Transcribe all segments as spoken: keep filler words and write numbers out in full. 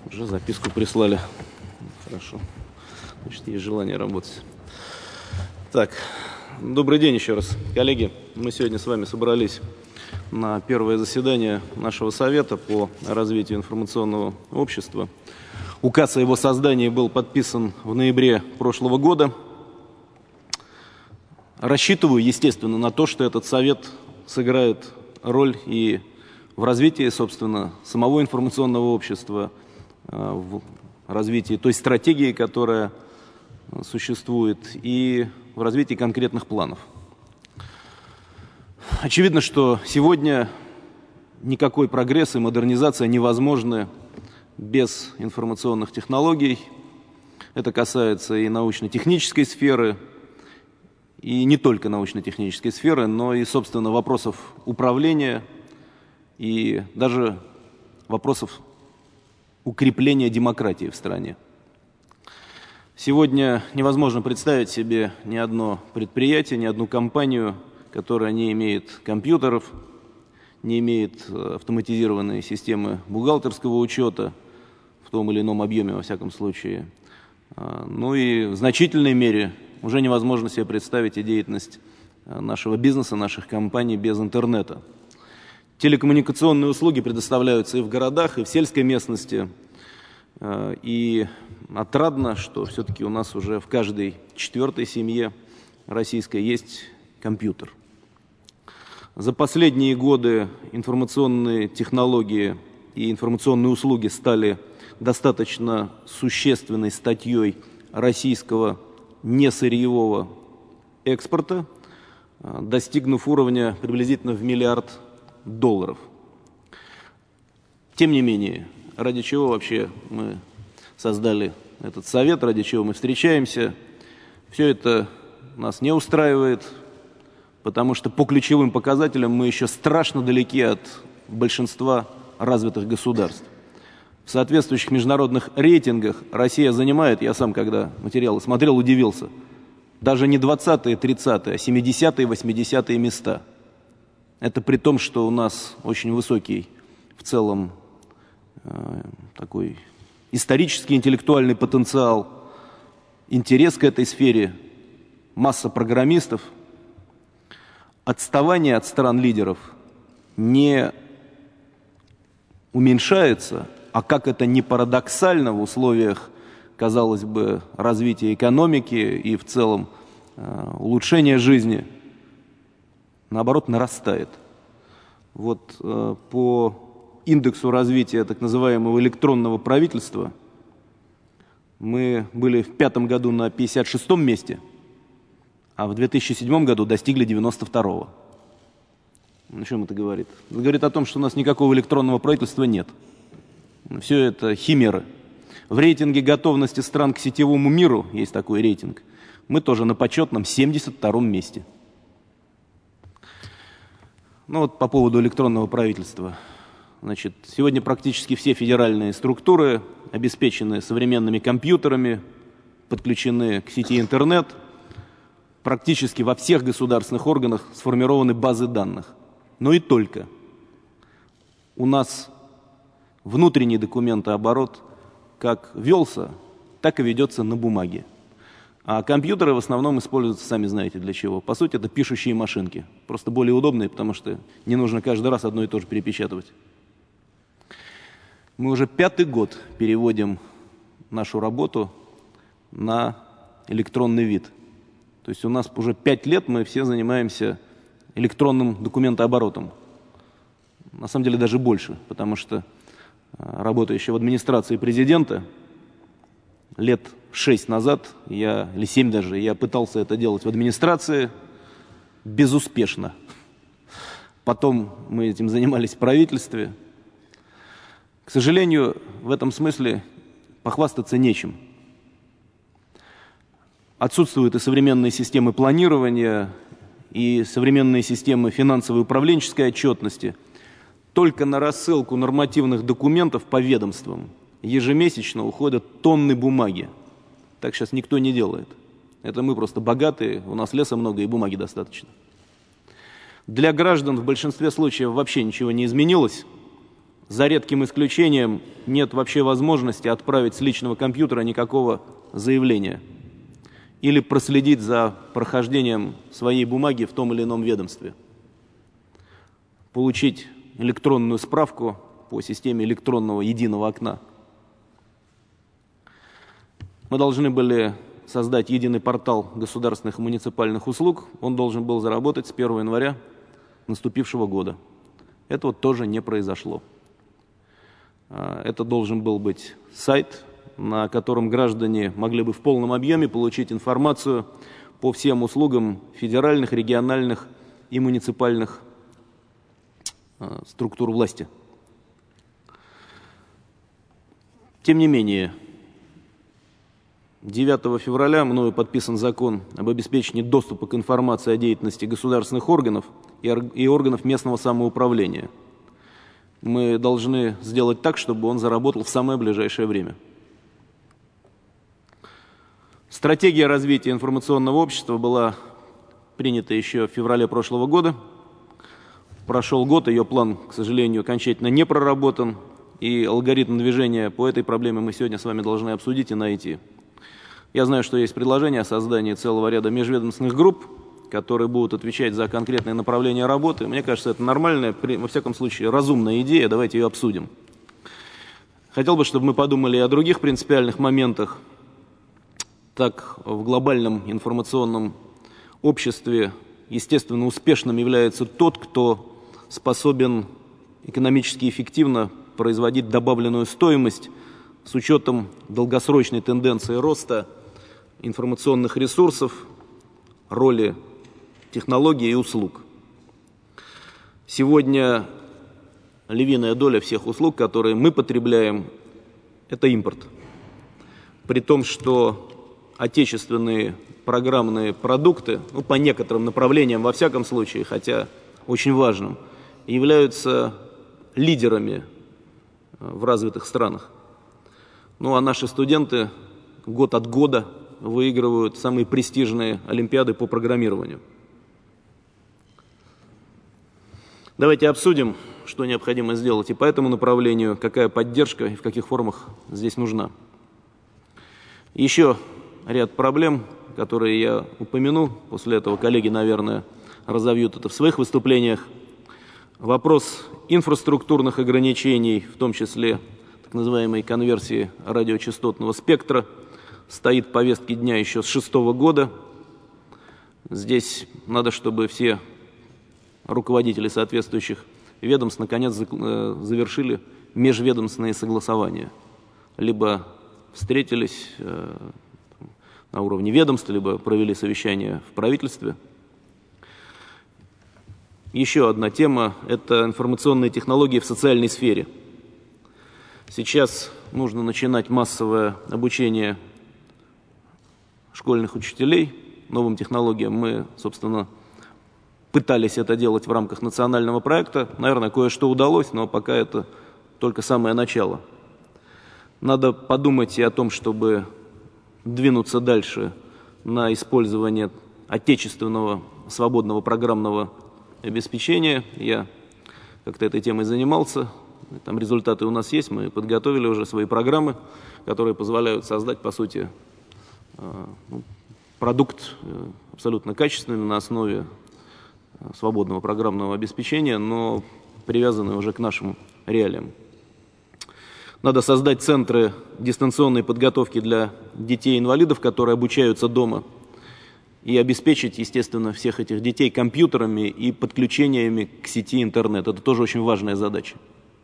Уже записку прислали. Хорошо. Значит, есть желание работать. Так, добрый день еще раз, коллеги. Мы сегодня с вами собрались на первое заседание нашего совета по развитию информационного общества. Указ о его создании был подписан в ноябре прошлого года. Рассчитываю, естественно, на то, что этот совет сыграет роль и в развитии, собственно, самого информационного общества, в развитии той стратегии, которая существует, и в развитии конкретных планов. Очевидно, что сегодня никакой прогресс и модернизация невозможны без информационных технологий. Это касается и научно-технической сферы, и не только научно-технической сферы, но и, собственно, вопросов управления и даже вопросов укрепления демократии в стране. Сегодня невозможно представить себе ни одно предприятие, ни одну компанию, которая не имеет компьютеров, не имеет автоматизированной системы бухгалтерского учета в том или ином объеме, во всяком случае. Ну и в значительной мере уже невозможно себе представить и деятельность нашего бизнеса, наших компаний без интернета. Телекоммуникационные услуги предоставляются и в городах, и в сельской местности. И отрадно, что все-таки у нас уже в каждой четвертой семье российской есть компьютер. За последние годы информационные технологии и информационные услуги стали достаточно существенной статьей российского несырьевого экспорта, достигнув уровня приблизительно в миллиард долларов. Тем не менее, ради чего вообще мы создали этот совет, ради чего мы встречаемся, все это нас не устраивает, потому что по ключевым показателям мы еще страшно далеки от большинства развитых государств. В соответствующих международных рейтингах Россия занимает, я сам когда материалы смотрел, удивился, даже не двадцатые, тридцатые, а семидесятые, восьмидесятые места. Это при том, что у нас очень высокий в целом э, такой исторический интеллектуальный потенциал, интерес к этой сфере, масса программистов. Отставание от стран-лидеров не уменьшается, а как это ни парадоксально в условиях, казалось бы, развития экономики и в целом э, улучшения жизни, наоборот, нарастает. Вот э, по индексу развития так называемого электронного правительства мы были в пятом году на пятьдесят шестом месте, а в две тысячи седьмом году достигли девяносто второго. О чем это говорит? Это говорит о том, что у нас никакого электронного правительства нет. Все это химеры. В рейтинге готовности стран к сетевому миру, есть такой рейтинг, мы тоже на почетном семьдесят втором месте. Ну вот по поводу электронного правительства. Значит, сегодня практически все федеральные структуры обеспечены современными компьютерами, подключены к сети интернет. Практически во всех государственных органах сформированы базы данных. Но и только. У нас внутренний документооборот как велся, так и ведется на бумаге. А компьютеры в основном используются, сами знаете для чего. По сути, это пишущие машинки. Просто более удобные, потому что не нужно каждый раз одно и то же перепечатывать. Мы уже пятый год переводим нашу работу на электронный вид. То есть у нас уже пять лет мы все занимаемся электронным документооборотом. На самом деле даже больше, потому что работая еще в администрации президента, лет шесть назад, я, или семь даже, я пытался это делать в администрации безуспешно. Потом мы этим занимались в правительстве. К сожалению, в этом смысле похвастаться нечем. Отсутствуют и современные системы планирования, и современные системы финансовой управленческой отчетности. Только на рассылку нормативных документов по ведомствам ежемесячно уходят тонны бумаги. Так сейчас никто не делает. Это мы просто богатые, у нас леса много и бумаги достаточно. Для граждан в большинстве случаев вообще ничего не изменилось. За редким исключением нет вообще возможности отправить с личного компьютера никакого заявления или проследить за прохождением своей бумаги в том или ином ведомстве. Получить электронную справку по системе электронного единого окна. Мы должны были создать единый портал государственных и муниципальных услуг. Он должен был заработать с первого января наступившего года. Этого тоже не произошло. Это должен был быть сайт, на котором граждане могли бы в полном объеме получить информацию по всем услугам федеральных, региональных и муниципальных структур власти. Тем не менее, девятого февраля мною подписан закон об обеспечении доступа к информации о деятельности государственных органов и органов местного самоуправления. Мы должны сделать так, чтобы он заработал в самое ближайшее время. Стратегия развития информационного общества была принята еще в феврале прошлого года. Прошел год, ее план, к сожалению, окончательно не проработан, и алгоритм движения по этой проблеме мы сегодня с вами должны обсудить и найти. Я знаю, что есть предложение о создании целого ряда межведомственных групп, которые будут отвечать за конкретные направления работы. Мне кажется, это нормальная, во всяком случае, разумная идея. Давайте ее обсудим. Хотел бы, чтобы мы подумали и о других принципиальных моментах. Так, в глобальном информационном обществе, естественно, успешным является тот, кто способен экономически эффективно производить добавленную стоимость с учетом долгосрочной тенденции роста информационных ресурсов, роли технологий и услуг. Сегодня львиная доля всех услуг, которые мы потребляем, это импорт. При том, что отечественные программные продукты, ну, по некоторым направлениям, во всяком случае, хотя очень важным, являются лидерами в развитых странах. Ну, а наши студенты год от года выигрывают самые престижные олимпиады по программированию. Давайте обсудим, что необходимо сделать и по этому направлению, какая поддержка и в каких формах здесь нужна. Еще ряд проблем, которые я упомяну, после этого коллеги, наверное, разовьют это в своих выступлениях. Вопрос инфраструктурных ограничений, в том числе так называемой конверсии радиочастотного спектра, стоит в повестке дня еще с две тысячи шестого года. Здесь надо, чтобы все руководители соответствующих ведомств наконец завершили межведомственные согласования. Либо встретились на уровне ведомств, либо провели совещание в правительстве. Еще одна тема – это информационные технологии в социальной сфере. Сейчас нужно начинать массовое обучение школьных учителей новым технологиям. Мы, собственно, пытались это делать в рамках национального проекта. Наверное, кое-что удалось, но пока это только самое начало. Надо подумать и о том, чтобы двинуться дальше на использование отечественного свободного программного обеспечения. Я как-то этой темой занимался. Там результаты у нас есть. Мы подготовили уже свои программы, которые позволяют создать, по сути, продукт абсолютно качественный на основе свободного программного обеспечения, но привязанный уже к нашим реалиям. Надо создать центры дистанционной подготовки для детей-инвалидов, которые обучаются дома, и обеспечить, естественно, всех этих детей компьютерами и подключениями к сети интернет. Это тоже очень важная задача.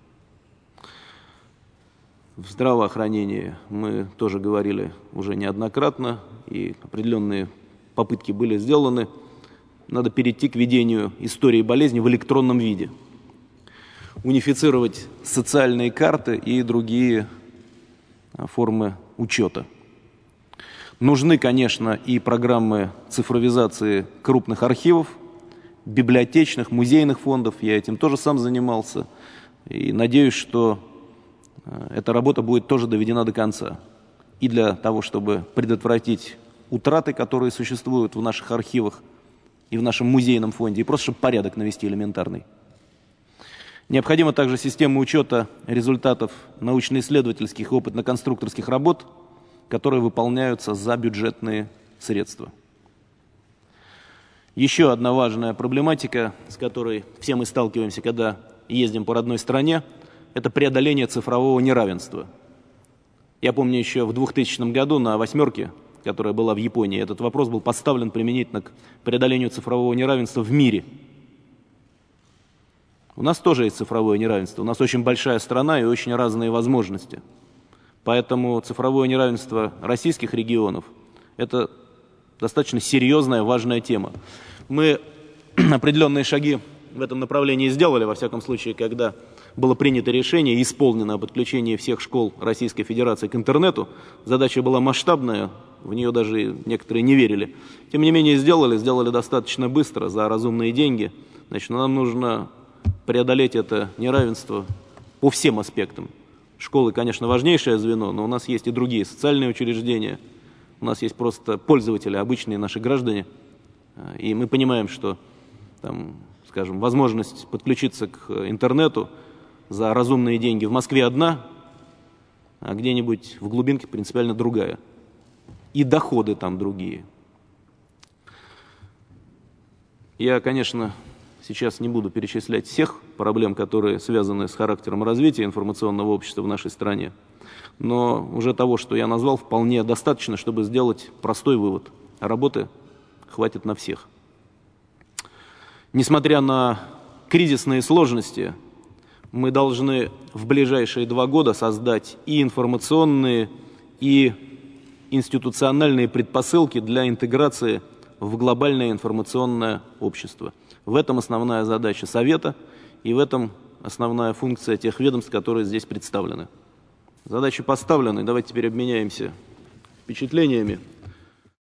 В здравоохранении мы тоже говорили уже неоднократно, и определенные попытки были сделаны. Надо перейти к ведению истории болезни в электронном виде. Унифицировать социальные карты и другие формы учета. Нужны, конечно, и программы цифровизации крупных архивов, библиотечных, музейных фондов. Я этим тоже сам занимался. И надеюсь, что эта работа будет тоже доведена до конца. И для того, чтобы предотвратить утраты, которые существуют в наших архивах и в нашем музейном фонде, и просто чтобы порядок навести элементарный. Необходима также система учета результатов научно-исследовательских и опытно-конструкторских работ, которые выполняются за бюджетные средства. Еще одна важная проблематика, с которой все мы сталкиваемся, когда ездим по родной стране, это преодоление цифрового неравенства. Я помню, еще в двухтысячном году на «восьмерке», которая была в Японии, этот вопрос был поставлен применительно к преодолению цифрового неравенства в мире. У нас тоже есть цифровое неравенство. У нас очень большая страна и очень разные возможности. Поэтому цифровое неравенство российских регионов – это достаточно серьезная, важная тема. Мы определенные шаги в этом направлении сделали, во всяком случае, когда было принято решение и исполнено о подключении всех школ Российской Федерации к интернету. Задача была масштабная, в нее даже некоторые не верили. Тем не менее, сделали, сделали достаточно быстро, за разумные деньги. Значит, нам нужно преодолеть это неравенство по всем аспектам. Школы, конечно, важнейшее звено, но у нас есть и другие социальные учреждения. У нас есть просто пользователи, обычные наши граждане. И мы понимаем, что, там, скажем, возможность подключиться к интернету за разумные деньги в Москве одна, а где-нибудь в глубинке принципиально другая. И доходы там другие. Я, конечно, сейчас не буду перечислять всех проблем, которые связаны с характером развития информационного общества в нашей стране, но уже того, что я назвал, вполне достаточно, чтобы сделать простой вывод. Работы хватит на всех. Несмотря на кризисные сложности, мы должны в ближайшие два года создать и информационные, и институциональные предпосылки для интеграции в глобальное информационное общество. В этом основная задача Совета, и в этом основная функция тех ведомств, которые здесь представлены. Задачи поставлены, давайте теперь обменяемся впечатлениями.